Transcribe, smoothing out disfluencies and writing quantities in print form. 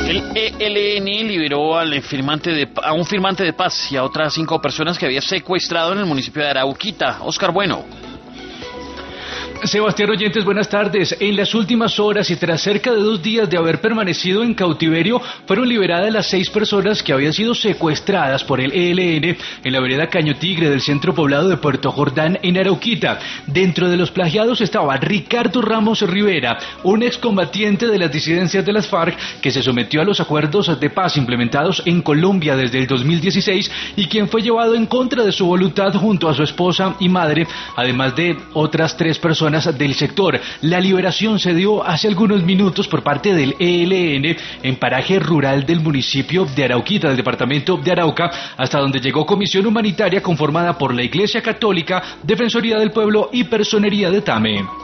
El ELN liberó a un firmante de paz y a otras 5 personas que había secuestrado en el municipio de Arauquita. Oscar Bueno. Sebastián Oyentes, buenas tardes. En las últimas horas y tras cerca de 2 días de haber permanecido en cautiverio, fueron liberadas las 6 personas que habían sido secuestradas por el ELN en la vereda Caño Tigre del centro poblado de Puerto Jordán en Arauquita. Dentro de los plagiados estaba Ricardo Ramos Rivera, un excombatiente de las disidencias de las FARC que se sometió a los acuerdos de paz implementados en Colombia desde el 2016 y quien fue llevado en contra de su voluntad junto a su esposa y madre, además de otras 3 personas del sector. La liberación se dio hace algunos minutos por parte del ELN en paraje rural del municipio de Arauquita, del departamento de Arauca, hasta donde llegó comisión humanitaria conformada por la Iglesia Católica, Defensoría del Pueblo y Personería de Tame.